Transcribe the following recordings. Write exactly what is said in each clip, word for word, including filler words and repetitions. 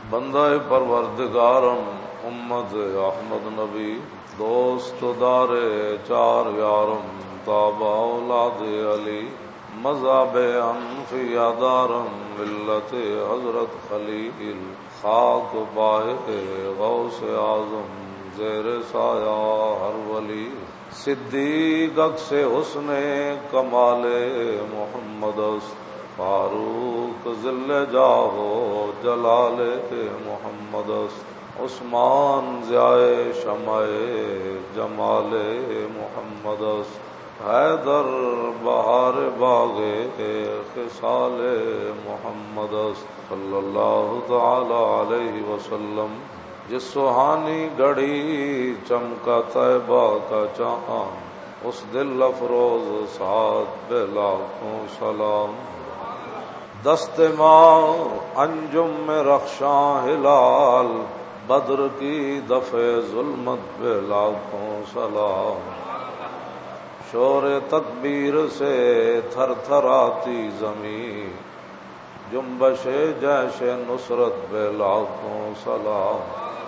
بندہ پروردگارم امت احمد نبی دوست دار چار یارم تابع اولاد علی مذہب انفیا دارم ملت حضرت خلیل خاک پائے غوث اعظم زیر سایہ ہر ولی صدیق سے حسن کمال محمد فاروق ذل جاہو جلال محمد عثمان ضیائے شمع جمال محمد حیدر بہار باغ خصال محمد صلی اللہ تعالی علیہ وسلم جس سہانی گھڑی چمکا طیبہ کا چاند اس دل افروز ساتھ بے لاکھوں سلام دست ماں انجم میں رخشاں ہلال بدر کی دفع ظلمت بے لاکھوں سلام شور تکبیر سے تھر تھر آتی زمین جنبش جیش نصرت بے لاکھوں سلام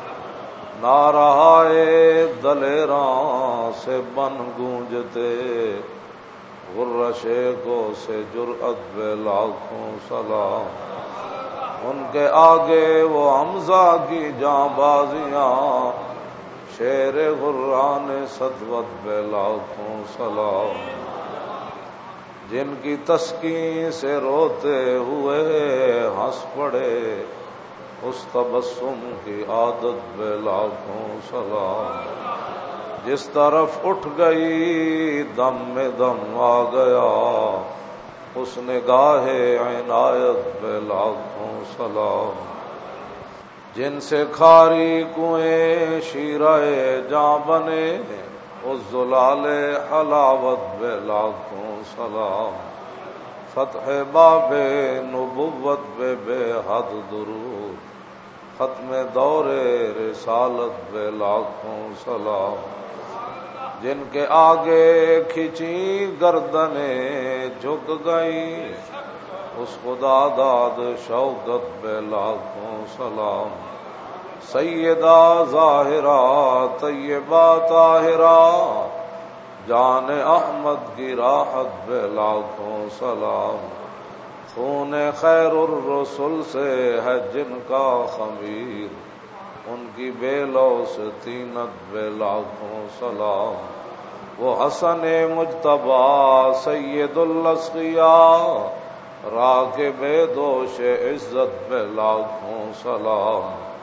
نعرہائے دلیراں سے بن گونجتے غرش کو سے جرأت بے لاکھوں سلام ان کے آگے وہ حمزہ کی جاں بازیاں شیر غران سطوت بے لاکھوں سلام جن کی تسکین سے روتے ہوئے ہنس پڑے اس تبسم کی عادت بے لاکھوں سلام جس طرف اٹھ گئی دم میں دم آ گیا اس نگاہ عنایت بے لاکھوں سلام جن سے کھاری کنویں شیرائے جاں بنے اس زلال حلاوت بے لاکھوں سلام فتح باب نبوت بے بے حد درود ختم دور رسالت بے لاکھوں سلام جن کے آگے کھچی گردنیں جھک گئی اس خدا داد شوکت بے لاکھوں سلام سیدہ ظاہرہ طیبہ طاہرہ جان احمد کی راحت بے لاکھوں سلام خون خیر الرسل سے ہے جن کا خمیر ان کی بے لوث طینت بے لاکھوں سلام وہ حسن مجتبی سید الاسقیاء راکب دوش عزت بے لاکھوں سلام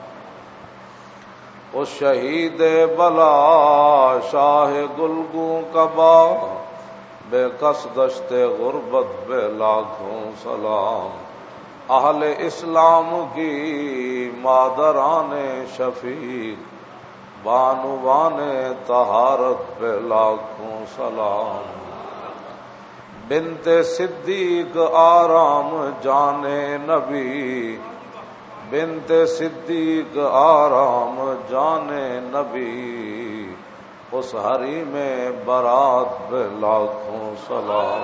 اس شہید بلا شاہ گلگوں کبا بے کس دشت غربت بے لاکھوں سلام اہل اسلام کی مادران شفیق بانوان طہارت بے لاکھوں سلام بنت صدیق آرام جانے نبی بنت صدیق آرام جانے نبی اس ہری میں برات بے لاکھوں سلام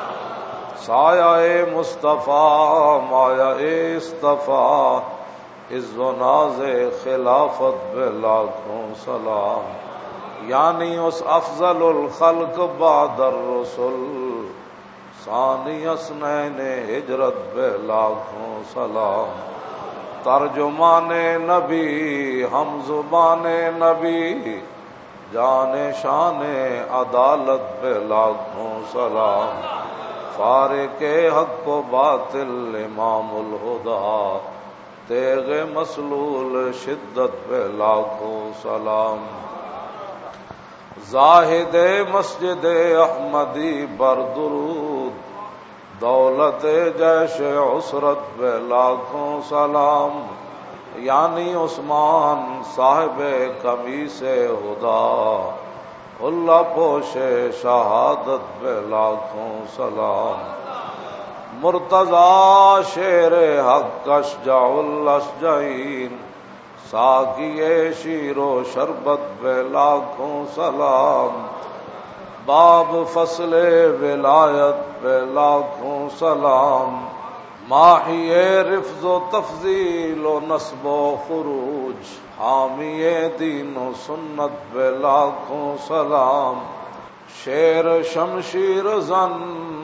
سایہ مصطفیٰ مایہ اصطفیٰ عز و ناز خلافت بے لاکھوں سلام یعنی اس افضل الخلق بعد الرسل ثانی اثنین ہجرت بے لاکھوں سلام ترجمان نبی ہم زبان نبی جان شان عدالت بے لاکھوں سلام فارق حق و باطل امام الہدا تیغ مسلول شدت بے لاکھوں سلام زاہد مسجد احمدی بر درود دولت جیش عسرت بے لاکھوں سلام یعنی عثمان صاحب قمیص ہدا اللہ پوش شہادت بے لاکھوں سلام مرتضی شیر حق اشجع الاشجعین ساقی شیر و شربت بے لاکھوں سلام باب فصل ولایت پہ لاکھوں سلام ماہی رفض و تفضیل و نصب و خروج، حامی دین و سنت بے لاکھوں سلام، شیر شمشیر زن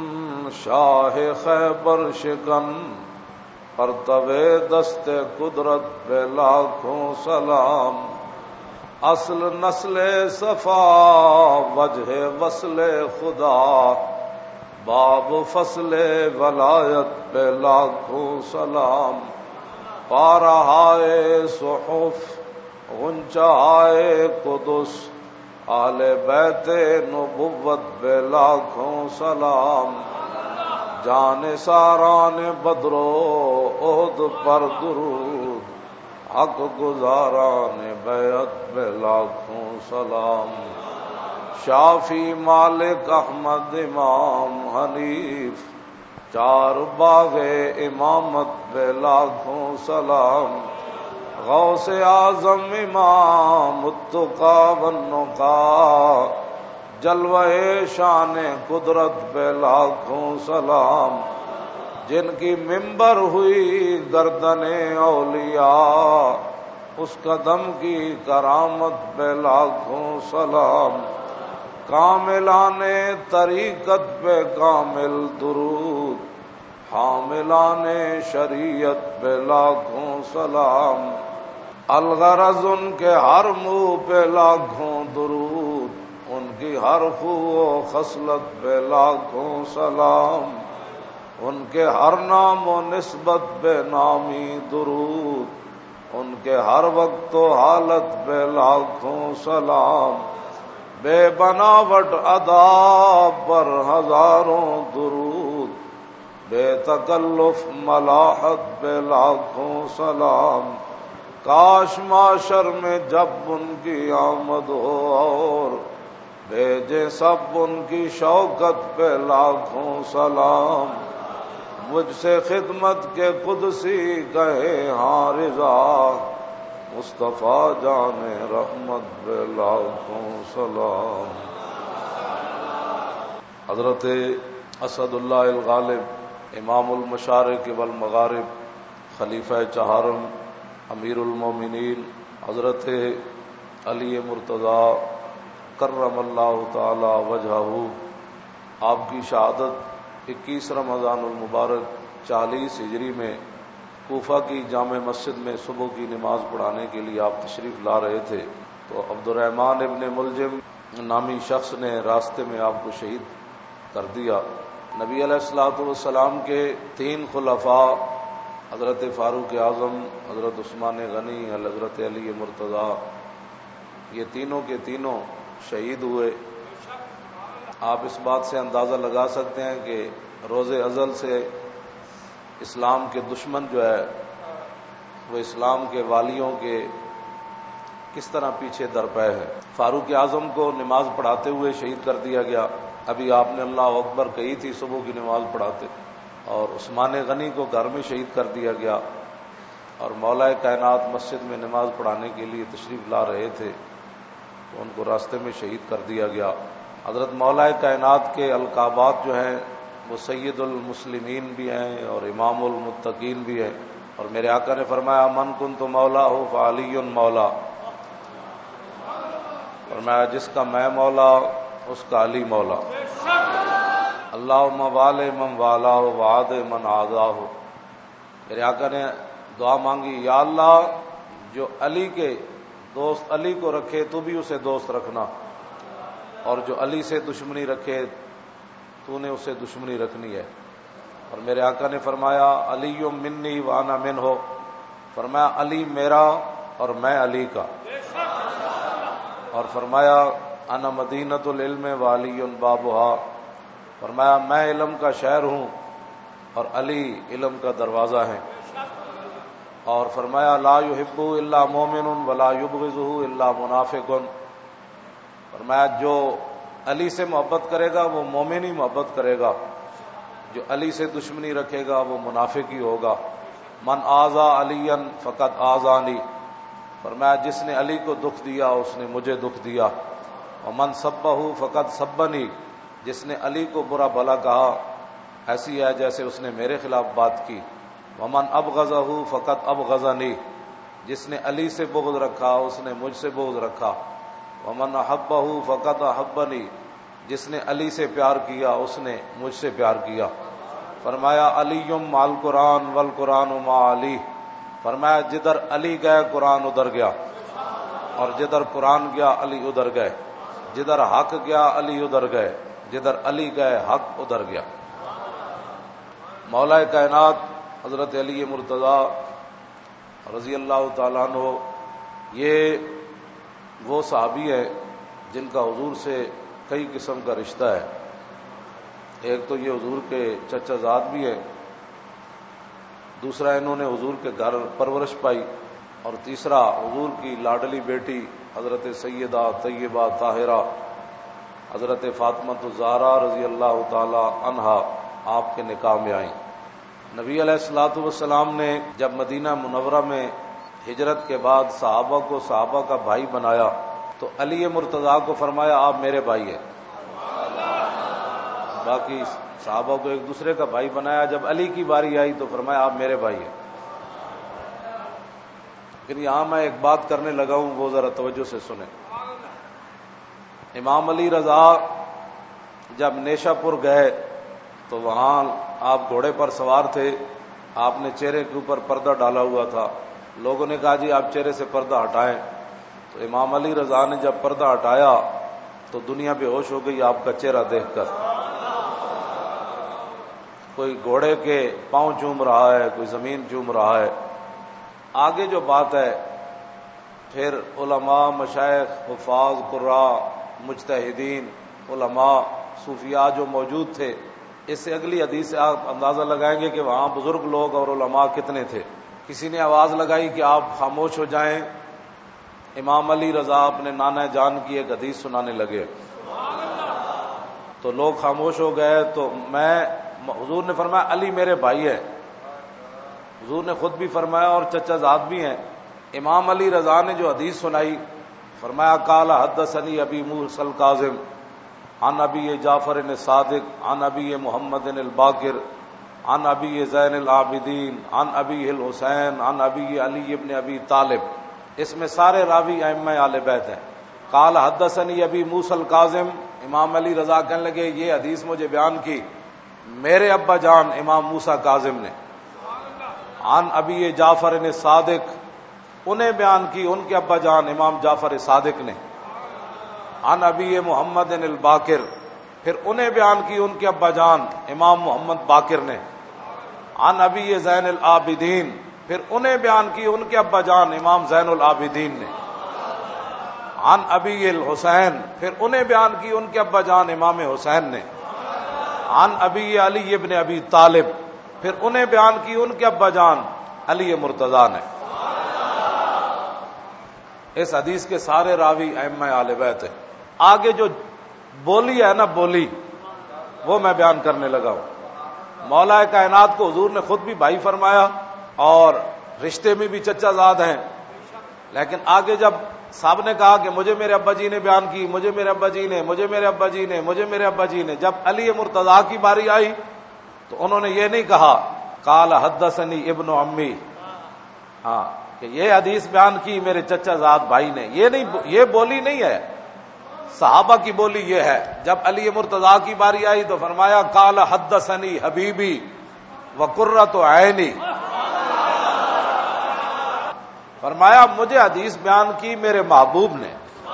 شاہ خیبر شکن، پرتو دست قدرت بے لاکھوں سلام، اصل نسل صفا وجہ وصل خدا، باب فصل ولایت پہ لاکھوں سلام، پارہائے صحف غنچہائے قدس، آل بیت نبوت پہ لاکھوں سلام، جان ساران بدر و احد پر درود، حق گزاران بیعت پہ لاکھوں سلام، شافی مالک احمد امام حنیف، چار باغ امامت پہ لاکھوں سلام، غوث اعظم امام التقا والنقا، جلوہ شان قدرت پہ لاکھوں سلام، جن کی منبر ہوئی گردن اولیاء، اس قدم کی کرامت پہ لاکھوں سلام، کاملان طریقت پہ کامل درود، حاملان شریعت پہ لاکھوں سلام، الغرض ان کے ہر منہ پہ لاکھوں درود، ان کی ہر خو و خصلت پہ لاکھوں سلام، ان کے ہر نام و نسبت پہ نامی درود، ان کے ہر وقت و حالت پہ لاکھوں سلام، بے بناوٹ ادا پر ہزاروں درود، بے تکلف ملاحت پہ لاکھوں سلام، کاش معاشر میں جب ان کی آمد ہو اور بھیجے سب ان کی شوکت پہ لاکھوں سلام، مجھ سے خدمت کے قدسی کہے ہاں رضا، مصطفیٰ جان رحمت پہ لاکھوں سلام۔ حضرت اسد اللہ الغالب امام المشارق والمغارب، خلیفہ چہارم، امیر المومنین حضرت علی مرتضیٰ کرم اللہ تعالی وجہہ، آپ کی شہادت اکیس رمضان المبارک چالیس ہجری میں کوفہ کی جامع مسجد میں صبح کی نماز پڑھانے کے لیے آپ تشریف لا رہے تھے تو عبد الرحمن ابن ملجم نامی شخص نے راستے میں آپ کو شہید کر دیا۔ نبی علیہ الصلوۃ والسلام کے تین خلفاء حضرت فاروق اعظم، حضرت عثمان غنی، حضرت علی مرتضیٰ، یہ تینوں کے تینوں شہید ہوئے۔ آپ اس بات سے اندازہ لگا سکتے ہیں کہ روز ازل سے اسلام کے دشمن جو ہے وہ اسلام کے والیوں کے کس طرح پیچھے درپے ہے۔ فاروق اعظم کو نماز پڑھاتے ہوئے شہید کر دیا گیا، ابھی آپ نے اللہ اکبر کہی تھی صبح کی نماز پڑھاتے، اور عثمان غنی کو گھر میں شہید کر دیا گیا، اور مولا کائنات مسجد میں نماز پڑھانے کے لیے تشریف لا رہے تھے تو ان کو راستے میں شہید کر دیا گیا۔ حضرت مولا کائنات کے القابات جو ہیں وہ سید المسلمین بھی ہیں اور امام المتقین بھی ہیں، اور میرے آقا نے فرمایا من کنت مولا ہو فعلی مولا، فرمایا جس کا میں مولا اس کا علی مولا، اللہم والے من والا ہو وعاد من عادا ہو۔ میرے آقا نے دعا مانگی، یا اللہ جو علی کے دوست علی کو رکھے تو بھی اسے دوست رکھنا، اور جو علی سے دشمنی رکھے تو نے اسے دشمنی رکھنی ہے۔ اور میرے آقا نے فرمایا علی منی وانا من ہو، فرمایا علی میرا اور میں علی کا، اور فرمایا انا مدینۃ العلم والی بابھا، فرمایا میں علم کا شہر ہوں اور علی علم کا دروازہ ہے، اور فرمایا لا یحب الا مومن ولا یبغضہ الا منافق، فرمایا جو علی سے محبت کرے گا وہ مومن ہی محبت کرے گا، جو علی سے دشمنی رکھے گا وہ منافق ہی ہوگا۔ من آذا علی فقط آذانی، فرمایا جس نے علی کو دکھ دیا اس نے مجھے دکھ دیا، ومن سبہ فقط سبنی، جس نے علی کو برا بھلا کہا ایسی ہے جیسے اس نے میرے خلاف بات کی. ومن ابغضہ فقط ابغضنی، جس نے علی سے بغض رکھا اس نے مجھ سے بغض رکھا. ومن احبہ فقط احبنی، جس نے علی سے پیار کیا اس نے مجھ سے پیار کیا. فرمایا علی مع القرآن والقرآن مع علی، فرمایا جدھر علی گئے قرآن ادھر گیا، اور جدھر قرآن گیا علی ادھر گئے. جدھر حق گیا علی ادھر گئے، جدھر علی گئے حق ادھر گیا. مولا کائنات حضرت علی مرتضیٰ رضی اللہ تعالیٰ عنہ یہ وہ صحابی ہیں جن کا حضور سے کئی قسم کا رشتہ ہے. ایک تو یہ حضور کے چچا زاد بھی ہے، دوسرا انہوں نے حضور کے گھر پرورش پائی، اور تیسرا حضور کی لاڈلی بیٹی حضرت سیدہ طیبہ طاہرہ حضرت فاطمہ الزہرا رضی اللہ تعالی عنہا آپ کے نکاح میں آئیں. نبی علیہ الصلوۃ والسلام نے جب مدینہ منورہ میں ہجرت کے بعد صحابہ کو صحابہ کا بھائی بنایا تو علی مرتضیٰ کو فرمایا آپ میرے بھائی ہیں. باقی صحابہ کو ایک دوسرے کا بھائی بنایا، جب علی کی باری آئی تو فرمایا آپ میرے بھائی ہیں. لیکن یہاں میں ایک بات کرنے لگا ہوں، وہ ذرا توجہ سے سنیں. امام علی رضا جب نیشا پور گئے تو وہاں آپ گھوڑے پر سوار تھے، آپ نے چہرے کے اوپر پردہ ڈالا ہوا تھا. لوگوں نے کہا جی آپ چہرے سے پردہ ہٹائیں، تو امام علی رضا نے جب پردہ ہٹایا تو دنیا بے ہوش ہو گئی آپ کا چہرہ دیکھ کر. کوئی گھوڑے کے پاؤں چوم رہا ہے، کوئی زمین چوم رہا ہے. آگے جو بات ہے پھر علماء، مشائخ، حفاظ، قراء، مجتہدین، علماء، صوفیاء جو موجود تھے، اس سے اگلی حدیث سے آپ اندازہ لگائیں گے کہ وہاں بزرگ لوگ اور علماء کتنے تھے. کسی نے آواز لگائی کہ آپ خاموش ہو جائیں. امام علی رضا اپنے نانا جان کی ایک حدیث سنانے لگے تو لوگ خاموش ہو گئے. تو میں حضور نے فرمایا علی میرے بھائی ہے. حضور نے خود بھی فرمایا اور چچا زاد بھی ہیں. امام علی رضا نے جو حدیث سنائی فرمایا قال حدثنی ابی موسی الکاظم عن ابی جعفر الصادق عن ابی محمد الباقر عن ابی زین العابدین عن ابی الحسین عن ابی علی ابن ابی طالب. اس میں سارے راوی ائمہ اہل بیت ہیں. قال حدثنی ابی موسی الکاظم، امام علی رضا کہنے لگے یہ حدیث مجھے بیان کی میرے ابا جان امام موسیٰ کاظم نے. عن ابی جعفر الصادق، انہیں بیان کی ان کے ابا جان امام جعفر صادق نے. عن ابی محمد الباقر، پھر انہیں بیان کی ان کے ابا جان امام محمد باقر نے. عن ابی زین العابدین، پھر انہیں بیان کی ان کے ابا جان امام زین العابدین نے. عن ابی الحسین، پھر انہیں بیان کی ان کے ابا جان امام حسین نے. عن ابی علی ابن ابی طالب، پھر انہیں بیان کی ان کے ابا جان علی مرتضیٰ نے. اس حدیث کے سارے راوی ائمہ اہل بیت ہیں. آگے جو بولی ہے نا بولی، وہ میں بیان کرنے لگا ہوں. مولا کائنات کو حضور نے خود بھی بھائی فرمایا اور رشتے میں بھی چچا زاد ہیں. لیکن آگے جب صاحب نے کہا کہ مجھے میرے ابا جی نے بیان کی، مجھے میرے ابا جی نے مجھے میرے ابا جی نے مجھے میرے ابا جی نے جب علی مرتضیٰ کی باری آئی تو انہوں نے یہ نہیں کہا قال حدثنی ابن عمی، ہاں کہ یہ حدیث بیان کی میرے چچا زاد بھائی نے. یہ نہیں، یہ بولی نہیں ہے. صحابہ کی بولی یہ ہے. جب علی مرتضیٰ کی باری آئی تو فرمایا قال حدثنی حبیبی وقرۃ عینی، فرمایا مجھے حدیث بیان کی میرے محبوب نے.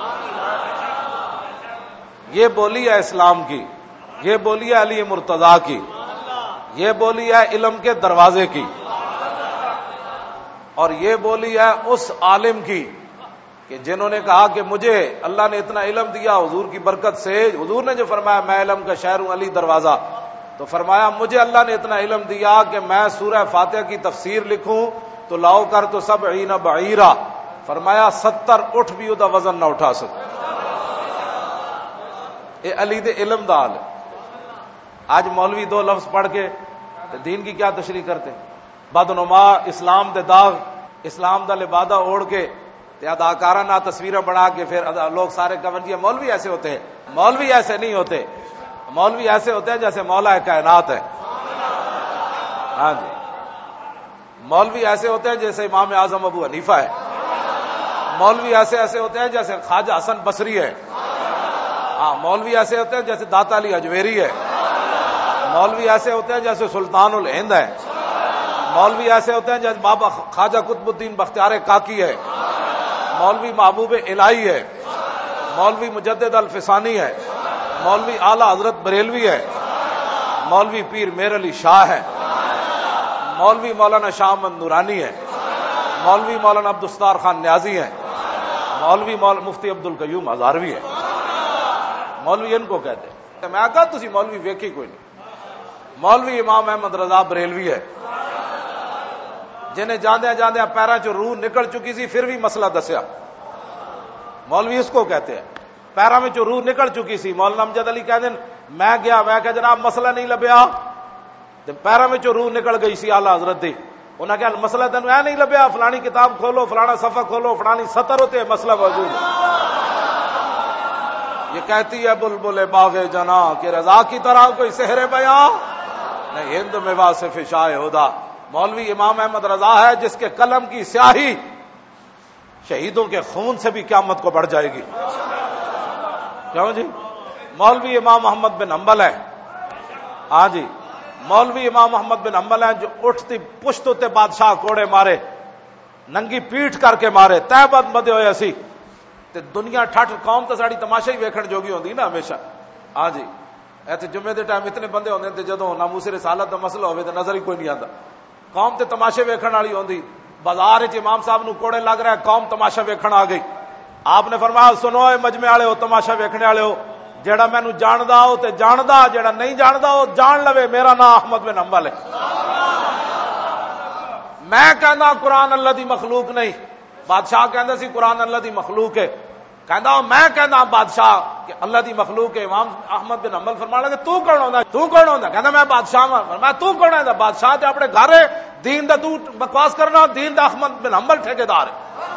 یہ بولی ہے اسلام کی، یہ بولی ہے علی مرتضیٰ کی، یہ بولی ہے علم کے دروازے کی، اور یہ بولی ہے اس عالم کی کہ جنہوں نے کہا کہ مجھے اللہ نے اتنا علم دیا حضور کی برکت سے. حضور نے جو فرمایا میں علم کا شہر ہوں علی دروازہ، تو فرمایا مجھے اللہ نے اتنا علم دیا کہ میں سورہ فاتحہ کی تفسیر لکھوں تو لاؤ کر تو سبعین بعیرہ، فرمایا ستر اٹھ بھی دا وزن نہ اٹھا سکتے. اے علی دے علم دا حال ہے. آج مولوی دو لفظ پڑھ کے دین کی کیا تشریح کرتے ہیں؟ بدنما اسلام دے داغ، اسلام دا لبادہ اوڑھ کے تے اداکارانہ تصویریں بنا کے پھر لوگ سارے کمنٹ یہ مولوی ایسے ہوتے ہیں. مولوی ایسے نہیں ہوتے. مولوی ایسے ہوتے ہیں جیسے مولا کائنات ہے. ہاں جی، مولوی ایسے ہوتے ہیں جیسے امام اعظم ابو حنیفہ ہے، مولوی ایسے ایسے ہوتے ہیں جیسے خواجہ حسن بصری ہے، ہاں مولوی ایسے ہوتے ہیں جیسے داتا علی اجمیری ہے، مولوی ایسے ہوتے ہیں جیسے سلطان الہند ہے، مولوی ایسے ہوتے ہیں جیسے بابا خواجہ قطب الدین بختیار کاکی ہے، مولوی محبوب الہی ہے، مولوی مجدد الفسانی ہے، مولوی اعلیٰ حضرت بریلوی ہے، مولوی پیر میر علی شاہ ہے، مولوی مولانا شاہ احمد نورانی ہے، مولوی مولانا عبدالستار خان نیازی ہے، مولوی مول مفتی عبد القیوم ہزاروی ہے، مولوی ان کو کہتے ہیں۔ میں کہا تسی مولوی ویکھی کوئی نہیں، مولوی امام احمد رضا بریلوی ہے، جنہیں جاندیا جاندیا پیروں چ روح نکل چکی سی پھر بھی مسئلہ دسیا، مولوی اس کو کہتے ہیں۔ پیروں میں روح نکل چکی سی، مولانا امجد علی کہہ دیں میں گیا، میں کہ جناب مسئلہ نہیں لبیا، پیروں میں روح نکل گئی سی آلہ حضرت دی، انہوں نے کہا مسئلہ تین اے نہیں لبیا، فلانی کتاب کھولو، فلانا صفحہ کھولو، فلانی سطر ہوتے مسئلہ موجود ہے۔ یہ کہتی ہے بلبل باغ جنا کہ رضا کی طرح کوئی سحر بیاں نہیں، ہند میں واصف شاہ ہدا۔ مولوی امام احمد رضا ہے جس کے قلم کی سیاہی شہیدوں کے خون سے بھی قیامت کو بڑھ جائے گی، کیوں جی؟ مولوی امام محمد بن حنبل ہے، ہاں جی، مولوی امام محمد بن حنبل ہیں جو اٹھتی پشت تے بادشاہ کوڑے مارے، ننگی پیٹھ کر کے مارے، تہ بد مدے ہوئے اسی تے دنیا ٹھٹ قوم تے ساڑی تماشا ہی ویکھن جوگی ہوندی نا ہمیشہ، ہاں جی، ایتھے جمعے دے ٹائم اتنے بندے ہوندے تے جدوں ناموس رسالت دا مسئلہ ہوے تے نظر ہی کوئی نہیں آندا، قوم تے تماشے ویکھن والی ہوندی، بازار وچ امام صاحب نو کوڑے لگ رہا ہے، قوم تماشا ویکھن آ گئی، آپ نے فرمایا سنو اے مجمع والے ہو، تماشا ویکھنے والے ہو، جیڑا مینوں جاندا ہو تے جاندا، جیڑا نہیں جاندا ہو جان لوے، میرا نام احمد بن حنبل ہے۔ میں کہندا قرآن اللہ دی مخلوق نہیں، بادشاہ کہندا سی قرآن اللہ دی مخلوق ہے، کہندا میں کہندا بادشاہ کہ اللہ دی مخلوق ہے۔ امام احمد بن حنبل فرمان لگے تو کون ہوندا تو کون ہوندا؟ کہندا میں بادشاہ ہاں۔ فرمایا تو کون ہے؟ بادشاہ تے اپنے گھر ہے، دین دا تو بکواس کرنا، دین دا احمد بن حنبل ٹھیکیدار ہے،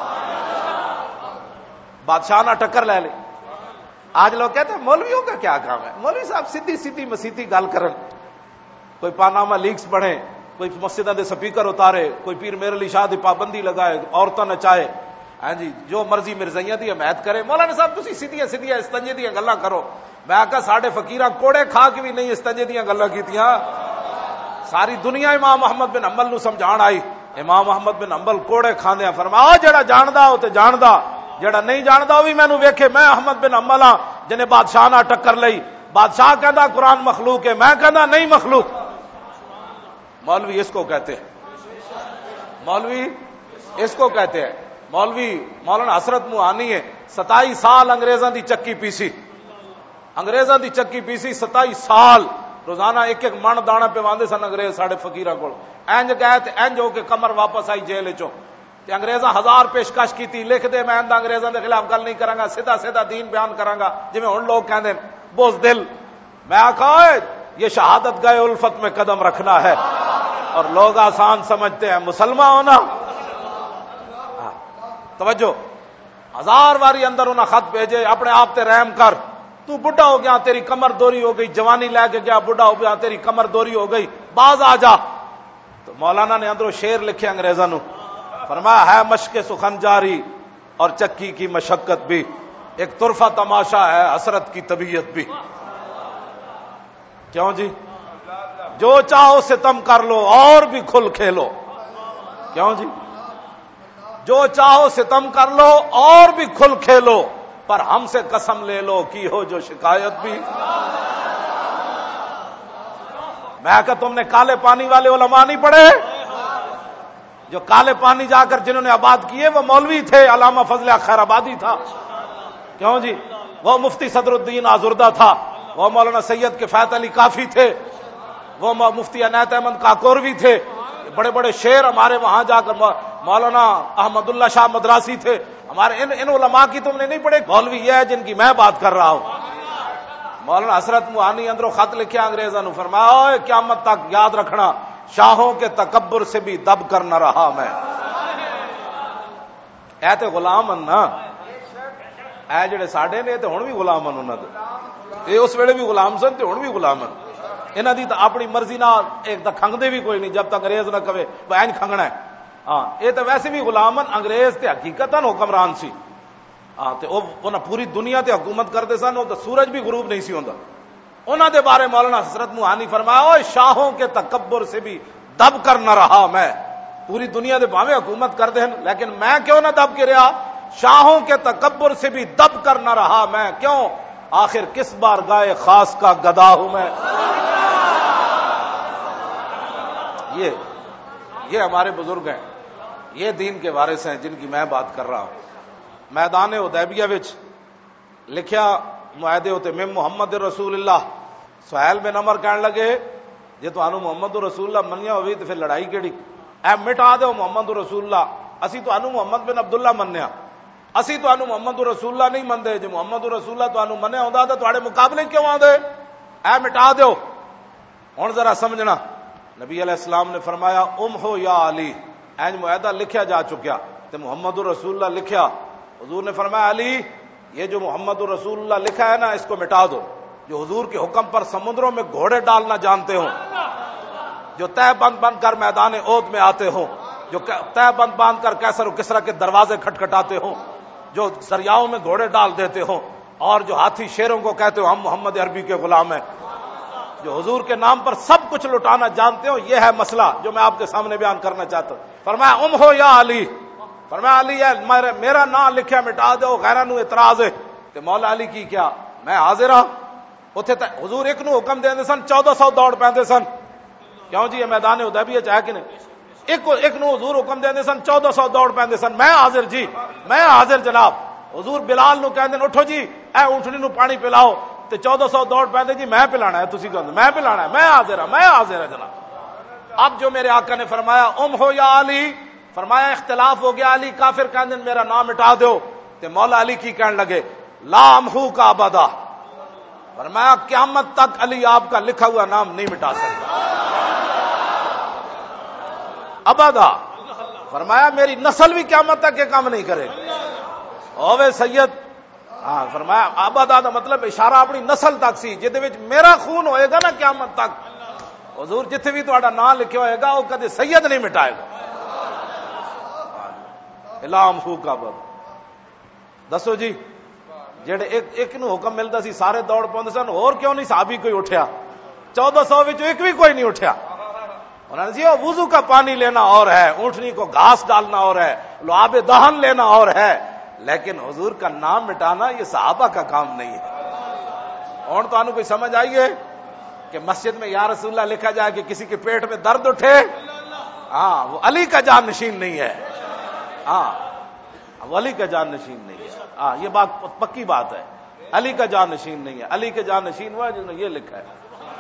بادشاہ نہ ٹکر لے لے۔ آج لوگ کہتے ہیں مولویوں کا کیا کام ہے؟ مولوی صاحب سیدھی سیدھی مسیتی گل کرن، کوئی پاناما لیکس پڑھے، کوئی مسجدوں دے سپیکر اتارے، کوئی پیر میر علی شاہ دی پابندی لگائے، عورتاں نچائے، ہاں جی، جو مرضی مرزائیاں دی حمایت کرے۔ مولانا صاحب تسی سیدھیاں سیدھیاں استنجے دیاں گلاں کرو۔ میں آکھا ساڈے فقیراں کوڑے کھا کے بھی نہیں استنجے دیاں گلاں کیتیاں۔ ساری دنیا امام احمد بن حنبل نو سمجھان آئی، امام احمد بن حنبل کوڑے کھاندیاں فرمایا جڑا جاندا ہو تے جاندا، جڑا نہیں جاندا وہ بھی مینوں ویکھے، میں احمد بن حنبل ہاں جنے بادشاہ نہ ٹکر لئی۔ بادشاہ کہندا قرآن مخلوق ہے، میں کہندا نہیں مخلوق۔ مولوی اس کو کہتے ہیں، مولوی اس کو کہتے ہیں۔ مولوی مولانا حسرت موہانی ہے، ستائی سال انگریزاں دی چکی پیسی، انگریزاں دی چکی پیسی ستائی سال، روزانہ ایک ایک من دانا پیواندے سن انگریز ساڈے فقیراں کول، اینج گئے تے اینج ہو کے کمر واپس آئی جیل چوں، تے انگریزاں ہزار پیشکش کیتی، لکھ دے میں اندا انگریزاں دے خلاف گل نہیں کراں گا، سیدھا سیدھا دین بیان کراں گا جویں ہن لوگ کہندے بزدل۔ میں آکھا یہ شہادت گئے الفت میں قدم رکھنا ہے، اور لوگ آسان سمجھتے ہیں مسلمان ہونا۔ توجہ، ہزار واری اندر انہاں خط بھیجے، اپنے آپ تے رحم کر، تو بڈھا ہو گیا، تیری کمر دوری ہو گئی، جوانی لے کے گیا بڈھا ہو گیا، تیری کمر دوری ہو گئی، باز آ جا۔ تو مولانا نے اندروں شعر لکھے انگریزاں نو، فرمایا ہے مشق سخن جاری اور چکی کی مشقت بھی، ایک طرفہ تماشا ہے حسرت کی طبیعت بھی۔ کیوں جی؟ جو چاہو ستم کر لو اور بھی کھل کھیلو، کیوں جی؟ جو چاہو ستم کر لو اور بھی کھل کھیلو، پر ہم سے قسم لے لو کی ہو جو شکایت بھی۔ میں کہ تم نے کالے پانی والے علماء نہیں پڑھے؟ جو کالے پانی جا کر جنہوں نے آباد کیے وہ مولوی تھے، علامہ فضل خیر آبادی تھا، کیوں جی؟ وہ مفتی صدر الدین آزردہ تھا، وہ مولانا سید کفایت علی کافی تھے، وہ مفتی عنایت احمد کاکوروی تھے، بڑے بڑے شعر ہمارے وہاں جا کر مولانا احمد اللہ شاہ مدراسی تھے ہمارے۔ ان ان علماء کی تم نے نہیں پڑھے؟ مولوی یہ ہے جن کی میں بات کر رہا ہوں۔ مولانا حسرت موہانی اندروں خط لکھے انگریزوں نے، فرمایا اوے قیامت تک یاد رکھنا شاہوں کے تکبر سے بھی دب کر نہ رہا میں۔ اے تے غلام ہن نا، اے جڑے ساڈے نے تے ہن بھی غلام ہن، انہاں دے اے اس ویلے بھی غلام سن تے ہن بھی غلام ہن۔ انہاں دی تو اپنی مرضی نال ایک تو کھنگدے بھی کوئی نہیں جب تک انگریز نہ کہے بہن کھنگنا ہے. ہاں یہ تو ویسے بھی غلامن انگریز تے حقیقتاً حکمران سی. ہاں تے وہ پوری دنیا تے حکومت کرتے سن. وہ تو سورج بھی غروب نہیں سی ہوندا. انہاں دے بارے مولانا حسرت موہانی فرمایا اوے شاہوں کے تکبر سے بھی دب کر نہ رہا میں. پوری دنیا دے بھاویں حکومت کرتے ہیں لیکن میں کیوں نہ دب کے رہا؟ شاہوں کے تکبر سے بھی دب کر نہ رہا میں. کیوں؟ آخر کس بار گائے خاص کا گدا ہوں میں. یہ یہ ہمارے بزرگ ہیں, یہ دین کے وارث ہیں جن کی میں بات کر رہا ہوں. میدان حدیبیہ وچ لکھیا معاہدے ہوتے میں محمد رسول اللہ. سہیل بن عمر کہنے لگے جے تانوں محمد رسول اللہ منیا ہوئی تو پھر لڑائی کیڑی؟ اے مٹا دیو محمد رسول اللہ. اسی تانوں محمد بن عبداللہ منیا, اسی تانوں محمد رسول اللہ نہیں مندے. جے محمد رسول اللہ تانوں منیا ہوندا تے تواڈے مقابلے کیوں آندے؟ اے مٹا دیو. ہن ذرا سمجھنا, نبی علیہ السلام نے فرمایا ام ہو یا علی. اینج معاہدہ لکھیا جا چکیا تے محمد رسول اللہ لکھیا. حضور نے فرمایا علی یہ جو محمد رسول اللہ لکھا ہے نا اس کو مٹا دو. جو حضور کے حکم پر سمندروں میں گھوڑے ڈالنا جانتے ہوں, جو تہ بند بند کر میدان احد میں آتے ہوں, جو تہ بند باندھ کر کیسر و کسرا کے دروازے کھٹکھٹاتے ہوں, جو دریاؤں میں گھوڑے ڈال دیتے ہوں, اور جو ہاتھی شیروں کو کہتے ہو ہم محمد عربی کے غلام ہیں, جو حضور کے نام پر سب کچھ لٹانا جانتے ہو, یہ ہے مسئلہ جو میں آپ کے سامنے بیان کرنا چاہتا ہوں. فرمایا ام ہو یا علی. فرمایا علی ہے میرا نام لکھیا مٹا دو, غیرہ نو اعتراض ہے. کہ مولا علی کی کیا میں حاضر ہاں. اتنے حضور ایک نو حکم دے سن چودہ سو دوڑ پہ سن. کیوں جی یہ میدان حدیبیہ ہے کہ نہیں؟ ایک ایک نو حضور حکم دے سن چودہ سو دوڑ پہ سن. میں حاضر جی میں حاضر جناب. حضور بلال نو کہندے اٹھو جی اے اونٹنی نو پانی پلاؤ تے چودہ سو دوڑ پہ جی میں پلانا ہے. تسی کہندے میں پلانا ہے, میں حاضر ہاں میں حاضر ہاں جناب. اب جو میرے آقا نے فرمایا ام ہو یا علی, فرمایا اختلاف ہو گیا. علی کافر کہندے میرا نام مٹا دو. تے مولا علی کی کہنے لگے لا امحو کا ابدا. فرمایا قیامت تک علی آپ کا لکھا ہوا نام نہیں مٹا سکتا ابدا. فرمایا میری نسل بھی قیامت تک یہ کام نہیں کرے اوے سید. ہاں فرمایا ابدا دا مطلب اشارہ اپنی نسل تک سی جہدے وچ میرا خون ہوئے گا نا قیامت تک. حضور جتھے بھی تہاڈا نام لکھیا ہوئے گا وہ کدے سید نہیں مٹائے گا. الام خو کا بد دسو جی جڑے ایک ایک نو حکم ملتا سی سارے دوڑ پاؤندے سن, اور کیوں نہیں صحابی کوئی اٹھیا؟ چودہ سو وچ ایک بھی کوئی نہیں اٹھیا. انہوں نے جی وضو کا پانی لینا اور ہے, اونٹنی کو گھاس ڈالنا اور ہے, لعاب دہن لینا اور ہے, لیکن حضور کا نام مٹانا یہ صحابہ کا کام نہیں ہے. اور تو انہوں کوئی سمجھ آئی ہے کہ مسجد میں یا رسول اللہ لکھا جائے کہ کسی کے پیٹ میں درد اٹھے, ہاں وہ علی کا جان نشین نہیں ہے. ہاں وہ علی کا جان نشین نہیں ہے. ہاں یہ بات پکی بات ہے, علی کا جان نشین نہیں ہے. علی کے جان نشین ہوا جس نے یہ لکھا ہے.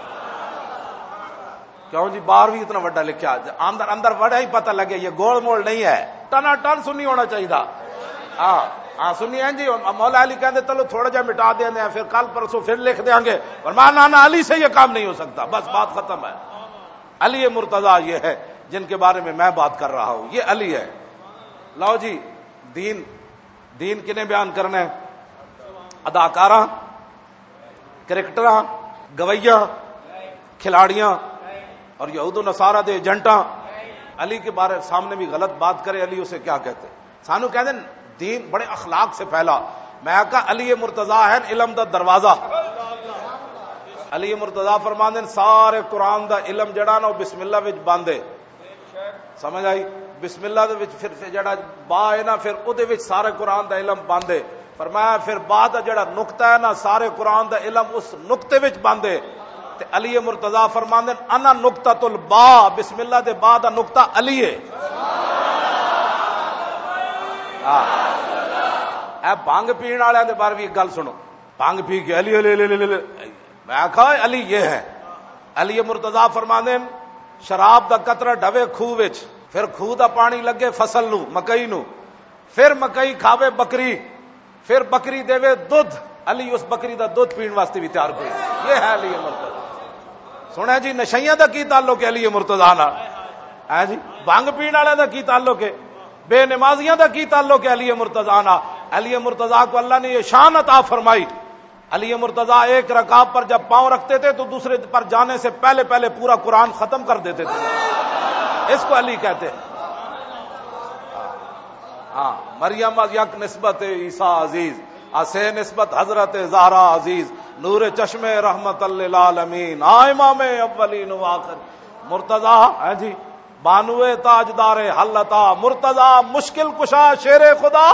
کیوں جی باہر بھی اتنا بڑا لکھا, اندر اندر بڑا ہی پتہ لگے یہ گول مول نہیں ہے, ٹنا ٹن سنی ہونا چاہیے. ہاں ہاں سنی ہے جی. مولا علی کہتے چلو تھوڑا جا مٹا دیں گے پھر کل پرسوں پھر لکھ دیں گے. فرمایا نہ علی سے یہ کام نہیں ہو سکتا, بس بات ختم ہے. علی مرتضیٰ یہ ہے جن کے بارے میں میں بات کر رہا ہوں, یہ علی ہے. لاؤ جی دین دین کنے بیان کرنا ہے؟ اداکاراں, کرکٹراں, گویاں, کھلاڑیاں اور یہود و نصارہ دے ایجنٹاں. علی کے بارے سامنے بھی غلط بات کرے علی اسے کیا کہتے؟ سانو کہتے ہیں دین بڑے اخلاق سے پھیلا. میں کہا علی مرتضیٰ ہے علم دا دروازہ. علی مرتضیٰ فرماندے سارے قرآن دا علم جڑا نا بسم اللہ وچ باندھے. سمجھ آئی؟ بسم اللہ دے وچ پھر جڑا با ہے نا پھر او دے وچ سارے قرآن دا علم باندھے. فرمایا پھر با دا جڑا نقطہ ہے نا سارے قرآن دا علم اس نقطے وچ باندھے. تے علی مرتضیٰ فرماندے انا نقطۃ البا, بسم اللہ دے با دا نقطہ علی ہے. اے بھنگ پین والے دے بارے بھی ایک گل سنو. بھنگ پی کے علی علی علی علی, میں آکھا علی یہ ہے. علی مرتضیٰ فرماندے شراب دا قطرہ ڈھوے کھوہ وچ, پھر کھوہ دا پانی لگے فصل نو مکئی نو, پھر مکئی کھاوے بکری, پھر بکری دے دودھ, علی اس بکری دا دودھ پین واسطے بھی تیار کوئی. یہ ہے علی مرتضیٰ. سنیا جی نشیاں دا کی تعلق ہے علی مرتضیٰ نال؟ ہے جی بھنگ پین والے دا کی تعلق ہے؟ بے نمازیاں دا کی تعلق ہے علی مرتضیٰ نال؟ علی مرتضیٰ کو اللہ نے یہ شان عطا فرمائی علی مرتضیٰ ایک رکعت پر جب پاؤں رکھتے تھے تو دوسرے پر جانے سے پہلے پہلے پورا قرآن ختم کر دیتے تھے. اس کو علی کہتے ہیں. ہاں مریم یک نسبت عیسیٰ عزیز، اسے نسبت حضرت زہرا عزیز، نور چشم رحمت للعالمین، آ امام اولین و آخر. مرتضیٰ ہے جی بانوے تاجدار حلتا، مرتضیٰ مشکل کشا شیر خدا.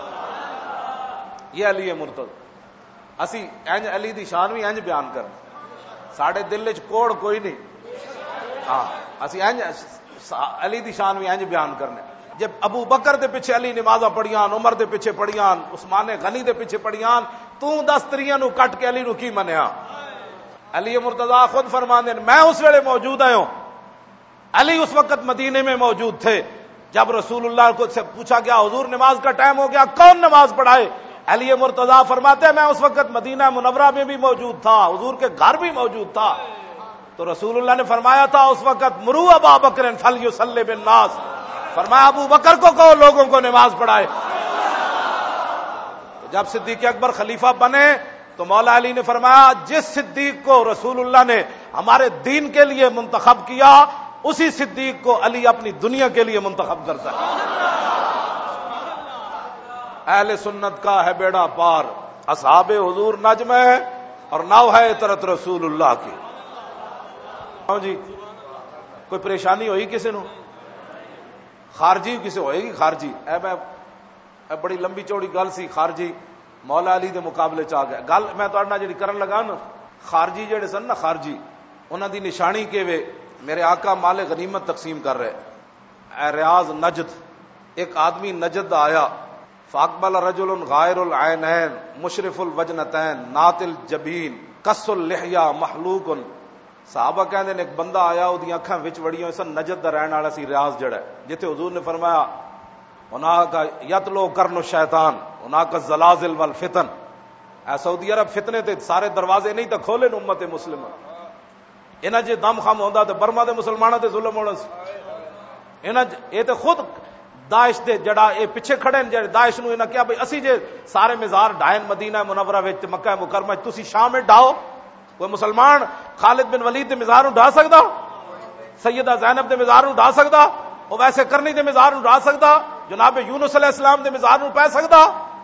یہ علی مرتضیٰ. اسی انج علی دی شان بھی انج بیان کر، ساڈے دل وچ کوڑ کوئی نہیں. ہاں اسی انج علی دی شان بھی انج بیان کرنے. جب ابو بکر دے پیچھے علی نمازاں پڑھیاں، عمر دے پیچھے پڑھیاں، عثمان غنی دے پیچھے پڑھیاں، تو دس تریاں نو کٹ کے علی نو کی منیا. علی مرتضیٰ خود فرماندے ہیں میں اس ویلے موجود ہوں. علی اس وقت مدینے میں موجود تھے جب رسول اللہ کو سے پوچھا گیا حضور نماز کا ٹائم ہو گیا کون نماز پڑھائے. علی مرتضیٰ فرماتے ہیں میں اس وقت مدینہ منورہ میں بھی موجود تھا، حضور کے گھر بھی موجود تھا. تو رسول اللہ نے فرمایا تھا اس وقت مرو ابا بکر فلیصلی بالناس، فرمایا ابو بکر کو کہو لوگوں کو نماز پڑھائے. جب صدیق اکبر خلیفہ بنے تو مولا علی نے فرمایا جس صدیق کو رسول اللہ نے ہمارے دین کے لیے منتخب کیا اسی صدیق کو علی اپنی دنیا کے لیے منتخب کرتا ہے. اہل سنت کا ہے بیڑا پار، اصحاب حضور نجم ہے اور ناؤ ہے اطرت رسول اللہ کی. ہاں جی کوئی پریشانی ہوئی کسی نو؟ خارجی کسی ہوئے گی خارجی. اے میں اے بڑی لمبی چوڑی گل سی، خارجی مولا علی دے مقابلے چ آ گیا. گل میں تہاڈے نال جڑی کرن لگا نا، خارجی جڑے سن نا خارجی، انہاں دی نشانی کہ وے میرے آقا مال غنیمت تقسیم کر رہے. اے ریاض نجد ایک آدمی نجد آیا، فاقبل رجل غائر العینین مشرف الوجنتین نات الجبین کس اللحیہ محلوق. صحابہ کہندے نے ایک بندہ آیا وہ اکھاں وچ وڑیاں سن، نجد دا رہن والا سی ریاض جڑا جتھے حضور نے فرمایا انہاں کا یتلو کرن الشیطان انہاں کا زلازل والفتن. اے سعودی عرب فتنے تے سارے دروازے نہیں تے کھولے نے امت مسلمہ. انہاں جے دم خم ہوندا تے برما دے مسلماناں تے ظلم ہونا سی. انہاں اے تے خود داعش دے جڑا اے پیچھے کھڑے نے جڑے داعش نو انہاں کیا بھئی اسی جے سارے مزار ڈھائن مدینہ منورہ وچ مکہ مکرمہ تسی شام وچ ڈھاؤ، کوئی مسلمان خالد بن ولید دے مزار نو ڈھا سکدا؟ سیدہ زینب دے مزار نو ڈھا سکدا؟ او ویسے کرنی دے مزار نو ڈھا سکدا؟ جناب یونس علیہ السلام دے مزار نو پے سکدا؟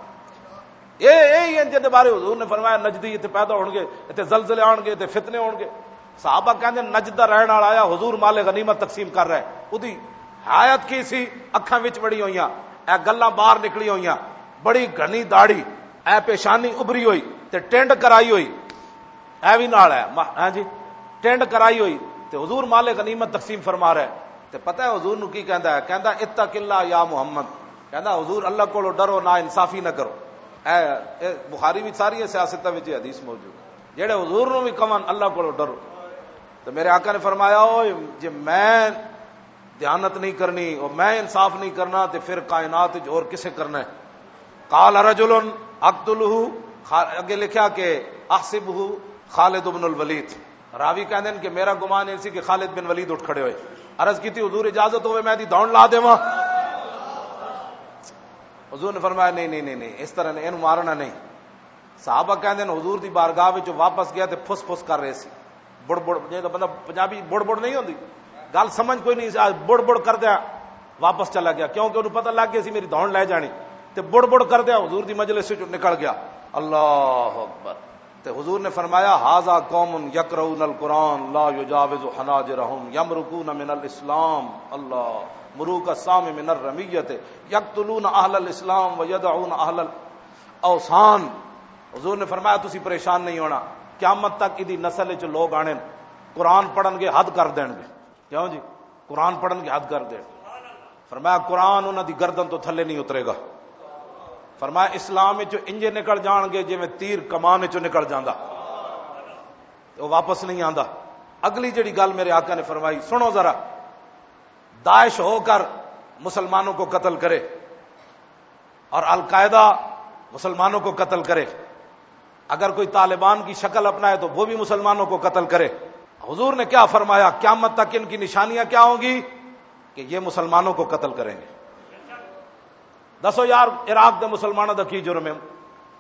اے اے ان دے بارے حضور نے فرمایا نجدی تے پیدا ہون گے، تے زلزلے آن گے، تے فتنے ہون گے. صحابہ کہندے نجد دا رہن والا آیا حضور مال غنیمت تقسیم کر رہا ہے. اودی حیات کی سی، اکھاں وچ بڑی ہوئیاں، اے گلاں باہر نکلی ہوئیاں، بڑی گھنی داڑھی، اے پیشانی ابری ہوئی تے ٹینڈ کرائی ہوئی، اے بھی نال ہے ہاں جی ٹینڈ کرائی ہوئی تے حضور مال غنیمت تقسیم فرما رہا ہے. تے پتہ ہے حضور نو کی کہندا ہے؟ کہندا اتق اللہ یا محمد. کہندا حضور اللہ کولو ڈرو، نا انصافی نہ کرو. اے, اے بخاری وچ ساری سیاست وچ حدیث موجود ہے جڑے حضور نو بھی کہن اللہ کولو ڈرو. تو میرے آقا نے فرمایا او جے میں دیانت نہیں کرنی اور میں انصاف نہیں کرنا تے پھر کائنات وچ اور کسے کرنا ہے؟ قال رجل اقتلہ، اگے لکھا کہ احسبہ خالد بن الولید. راوی کہندے ہیں کہ میرا گمان یہ سی کہ خالد بن ولید اٹھ کھڑے ہوئے. عرض کی تھی حضور اجازت ہوئے میں دی دوڑ لا دیواں؟ حضور نے فرمایا نہیں نہیں نہیں نہیں اس طرح نہیں، اینو مارنا نہیں. صحابہ کہندے ہیں حضور دی بارگاہ وچ واپس گیا تے پھس پھس کر رہے سی، بڑ بڑ جے بندہ پنجابی بڑ بڑ نہیں ہوندی، گل سمجھ کوئی نہیں سی، بڑ بڑ کر دیا واپس چلا گیا کیونکہ انہوں پتہ لگ گیا سی میری دوڑ لے جانی. تے بڑ بڑ کر دیا حضور دی مجلس سے نکل گیا. اللہ اکبر. تے حضور نے فرمایا ھذا قوم یقرؤون القرآن لا یجاوز حناجرہم یمرقون من الاسلام. اللہ مروق السام من الرمیۃ یقتلون اہل الاسلام ویدعون اہل الاوثان. حضور نے فرمایا تسی پریشان نہیں ہونا، قیامت تک ادی نسل وچ لوگ آنے قرآن پڑھن گے حد کر دین گے. کیوں جی؟ قرآن پڑھن گے حد کر دین. فرمایا قرآن انہاں دی گردن تو تھلے نہیں اترے گا. فرمایا اسلام وچ انجے نکل جان گے جویں تیر کمان وچوں نکل جاندا، وہ واپس نہیں آندا. اگلی جڑی گل میرے آقا نے فرمائی سنو ذرا، داعش ہو کر مسلمانوں کو قتل کرے اور القاعدہ مسلمانوں کو قتل کرے، اگر کوئی طالبان کی شکل اپنائے تو وہ بھی مسلمانوں کو قتل کرے. حضور نے کیا فرمایا؟ قیامت تک ان کی نشانیاں کیا ہوں گی؟ کہ یہ مسلمانوں کو قتل کریں گے. دسو یار عراق دے مسلمانوں دا کی جرم ہے؟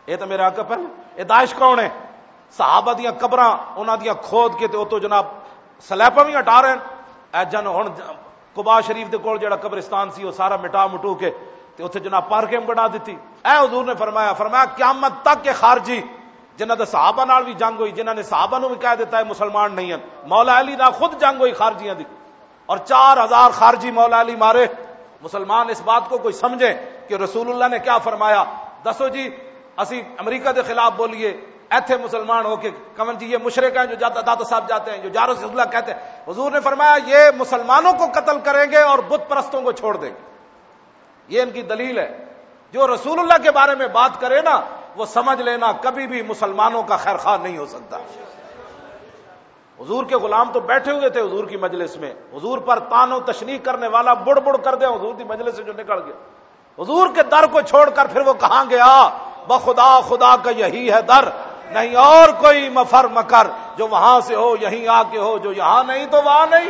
یہ تو میرے آقا پہلے یہ داعش کون ہے؟ صحابہ دیاں قبراں انہاں دیاں کھود کے تے او تو جناب سلیپاں بھی ہٹا رہے ہیں. اے جن ہن قباء شریف دے کول جڑا قبرستان سی وہ سارا مٹا مٹو کے تے اوتھے جناب پارکنگ بنا دیتی. اے حضور نے فرمایا فرمایا قیامت تک کے خارجی جنہاں دے صحابہ نال بھی جنگ ہوئی، جنہاں نے صحابہ نو بھی کہہ دیتا ہے مسلمان نہیں ہیں، مولا علی نال خود جنگ ہوئی خارجیاں دی اور چار ہزار خارجی مولا علی مارے. مسلمان اس بات کو کوئی سمجھے کہ رسول اللہ نے کیا فرمایا. دسو جی اسی امریکہ دے خلاف بولیے، ایتھے مسلمان ہو کے کمن جی یہ مشرک ہیں جو داتا صاحب جاتے ہیں، جو جا رسول اللہ کہتے ہیں. حضور نے فرمایا یہ مسلمانوں کو قتل کریں گے اور بت پرستوں کو چھوڑ دیں گے. یہ ان کی دلیل ہے. جو رسول اللہ کے بارے میں بات کرے نا وہ سمجھ لینا کبھی بھی مسلمانوں کا خیر خواہ نہیں ہو سکتا. حضور کے غلام تو بیٹھے ہوئے تھے حضور کی مجلس میں، حضور پر تان و تشنیع کرنے والا بڑ بڑ کر دے حضور کی مجلس سے جو نکل گیا. حضور کے در کو چھوڑ کر پھر وہ کہاں گیا؟ بخدا خدا کا یہی ہے در، نہیں اور کوئی مفر مکر، جو وہاں سے ہو یہیں آ کے ہو، جو یہاں نہیں تو وہاں نہیں.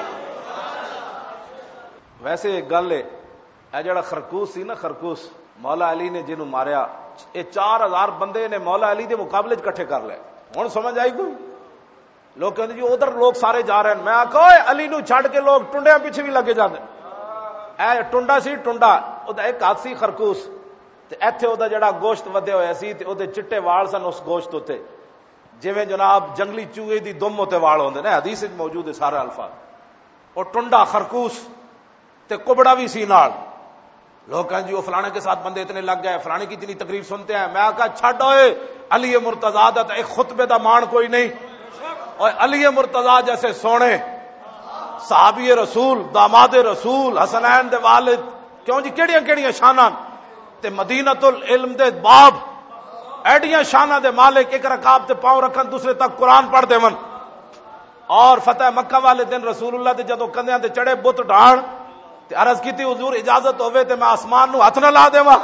ویسے ایک گل ہے، اے جڑا خرکوس سی نا خرکوس مولا علی نے جنوں ماریا، یہ چار ہزار بندے نے مولا علی دے مقابلے کٹھے کر لے. ہن سمجھ آئی کوئی؟ لوگ کہتے جی ادھر لوگ سارے جا رہے ہیں، میں آکھا اوے علی نو چھڑ کے لوگ ٹنڈیاں پیچھے بھی لگے جاندے. اے ٹنڈا سی ٹنڈا اودا ایک ہاتھ سی خرکوس تے ایتھے اودا جڑا گوشت ودے ہویا سی تے اودے چٹے وال سن اس گوشت اتے، جویں جناب جنگلی چوہے دی دم ہوتے وال ہوندے نے، حدیث وچ موجود ہے سارے الفاظ. او ٹنڈا خرکوس تے کبڑا بھی سی نال. لوگ کہیں جی وہ فلانے کے ساتھ بندے اتنے لگ گئے، فلانے کی اتنی تقریر سنتے ہیں. میں کہا چھڈ اوئے علی مرتضیٰ دا ایک خطبے دا مان کوئی نہیں. اور علی مرتضیٰ جیسے سونے صحابی رسول، داماد رسول، حسنین دے والد، کیوں جی کیڑیاں کیڑیاں شاناں تے مدینۃ العلم دے باب ایڈیاں شاناں دے مالک، ایک رکعت تے پاؤں رکھن دوسرے تک قرآن پڑھ دیون. اور فتح مکہ والے دن رسول اللہ دے جدوں کندھیاں تے چڑھے بت ڈھان تے عرض کیتی حضور اجازت ہوے تے میں آسمان نو ہاتھ نہ لا دیواں.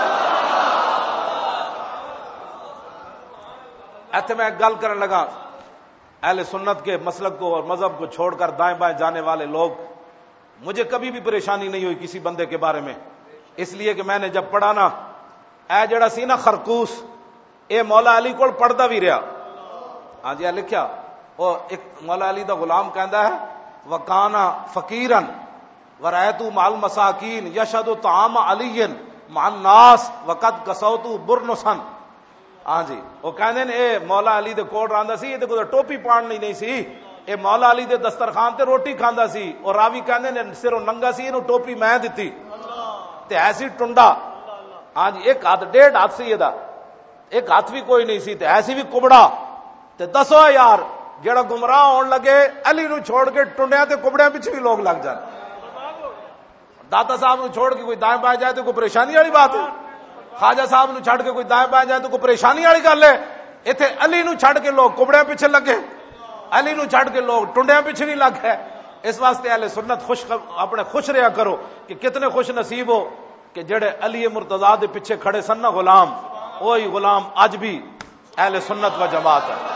ایتھے میں گل کرن لگا اہل سنت کے مسلک کو اور مذہب کو چھوڑ کر دائیں بائیں جانے والے لوگ، مجھے کبھی بھی پریشانی نہیں ہوئی کسی بندے کے بارے میں، اس لیے کہ میں نے جب پڑھا نا اے جڑا سی نا خرکوس اے مولا علی کول پڑھدا بھی رہا. ہاں جی لکھیا وہ ایک مولا علی دا غلام کہندا ہے وکانا فقیرن ورایتو مع المساکین یشهد طعام علی مع الناس وقد کسوتو برنسن. ہاں جی وہ کہندے نے اے مولا علی دے کول رہندا سی، تے کوئی ٹوپی پاڑنی نہیں سی، اے مولا علی دے دسترخوان تے روٹی کھاندا سی. اور راوی کہندے نے سروں ننگا سی، اینو ٹوپی میں دتی تے ایسی ٹنڈا. ہاں جی ایک ہاتھ ڈیڑھ ہاتھ سی دا، ایک ہاتھ بھی کوئی نہیں سی تے ایسی بھی کبڑا. تے دسو یار جڑا گمراہ ہون لگے علی نو چھوڑ کے ٹنڈیاں تے کبڑیاں پیچھے بھی لوگ لگ جان. داتا صاحب نو چھوڑ کے کوئی دائیں بائیں جائے تو کوئی پریشانی والی بات ہے؟ خواجہ صاحب نو چھڑ کے کوئی دائیں بائیں جائے تو کوئی پریشانی والی گل ہے؟ ایتھے علی نو چھڑ کے لوگ کبڑیاں پیچھے لگے، علی نو چھڑ کے لوگ ٹنڈیاں پیچھے نہیں لگ گئے. اس واسطے اہل سنت خوش اپنے خوش رہا کرو کہ کتنے خوش نصیب ہو کہ جڑے علی مرتضیٰ دے پیچھے کھڑے سن نا غلام، وہی غلام اج بھی اہل سنت و جماعت ہے.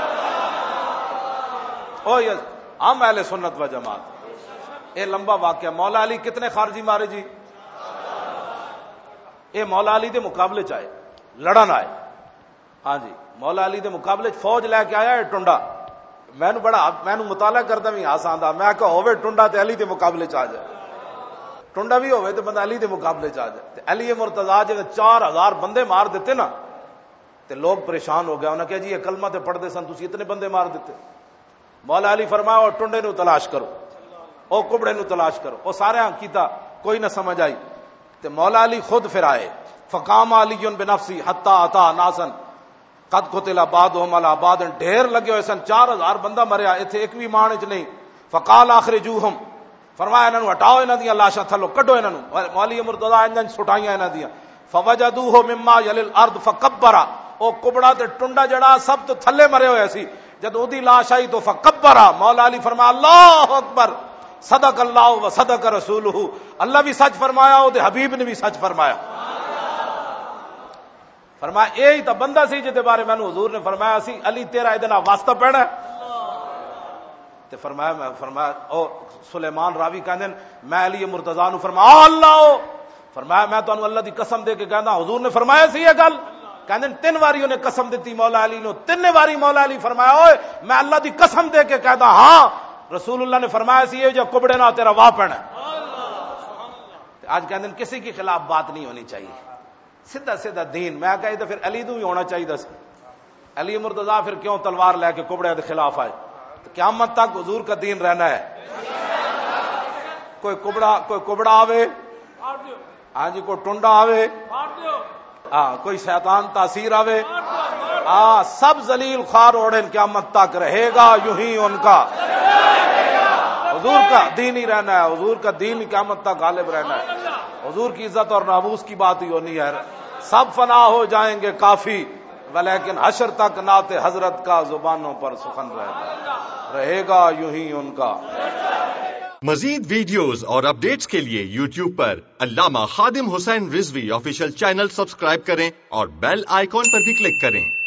وہی ہم اہل سنت و جماعت. اے لمبا واقعہ. مولا علی کتنے خارجی مارے جی؟ اے مولا علی دے مقابلے چائے لڑن آئے. ہاں جی مولا علی دے مقابلے فوج لے کے آیا ہے ٹنڈا. میں نو بڑا میں نو مطالعہ کردا بھی ہاس آندا، میں کہ ہوے ٹنڈا تے علی دے مقابلے چ آ جائے، ٹنڈا بھی ہوے تے بندہ علی دے مقابلے چ آ جائے. تے علی مرتضیٰ جے چار ہزار بندے مار دیتے نا تے لوگ پریشان ہو گئے. انہاں کہا جی یہ کلمہ تے پڑھ دے سن تسی اتنے بندے مار دیتے. مولا علی فرمایا او ٹنڈے نو تلاش کرو، او کبڑے نو تلاش کرو. او سارے ہاں کیتا کوئی نہ سمجھ آئی. تے مولا علی خود پھر آئے. فقام علی بنفسی حتی اتا ناسن قد قتل بعضهم على بعض. ڈھیر لگے ہوئے سن، چار ہزار بندہ مریا، ایتھے ایک بھی مان وچ نہیں. فقال اخرجوہم، فرمایا انہاں نو ہٹاؤ، انہاں دیاں لاشاں تھلو کڈو انہاں نو. مولی مرتضیٰ انہاں سٹائیاں انہاں دیاں. فوجدوہ مما یلی الارض فکبر. او کبڑا تے ٹنڈا جڑا سب تو تھلے مرے ہوئے سی. جب اودی لاش آئی تو فکبر. مولا علی فرمایا اللہ اکبر، صدق اللہ و صدق رسولہ. اللہ بھی سچ فرمایا، او دے حبیب نے بھی سچ فرمایا. فرمایا یہی تو بندہ سی جے بارے میں حضور نے فرمایا سی علی تیرا ادھر واسطہ پینا ہے. تے فرمایا میں فرمایا او سلیمان راوی کہندے میں علی مرتضیٰ نو فرمایا اللہ، فرمایا میں تانوں اللہ دی قسم دے کے کہندا حضور نے فرمایا سی یہ گل. کہندے تین واری انہیں قسم دیتی مولا علی نو، تین واری مولا علی فرمایا اوئے میں اللہ دی قسم دے کے کہدا ہاں رسول اللہ نے فرمایا سی یہ جو کبڑے نہ تیرا واہ پینا۔ آج کہندے کسی کے خلاف بات نہیں ہونی چاہیے، سیدھا سیدھا دین۔ میں کہا تو پھر علی تو بھی ہونا چاہیے دس علی مرتضیٰ پھر کیوں تلوار لے کے کبڑے کے خلاف آئے؟ تو قیامت تک حضور کا دین رہنا ہے۔ کوئی کبڑا کوئی کبڑا آوے ہاں جی، کوئی ٹنڈا آوے ہاں، کوئی شیطان تاثیر آوے ہاں، سب ذلیل خوار اوڑن قیامت تک رہے گا یوں ہی ان کا حضور کا دین ہی رہنا ہے، حضور کا دین قیامت تک غالب رہنا ہے۔ حضور کی عزت اور ناموس کی بات ہی ہونی ہے۔ سب فنا ہو جائیں گے کافی، ولیکن حشر تک نعت حضرت کا زبانوں پر سخن رہے گا رہے گا یوں ہی ان کا۔ مزید ویڈیوز اور اپڈیٹس کے لیے یوٹیوب پر علامہ Khadim Hussain Rizvi official channel subscribe کریں اور بیل آئیکن پر بھی کلک کریں۔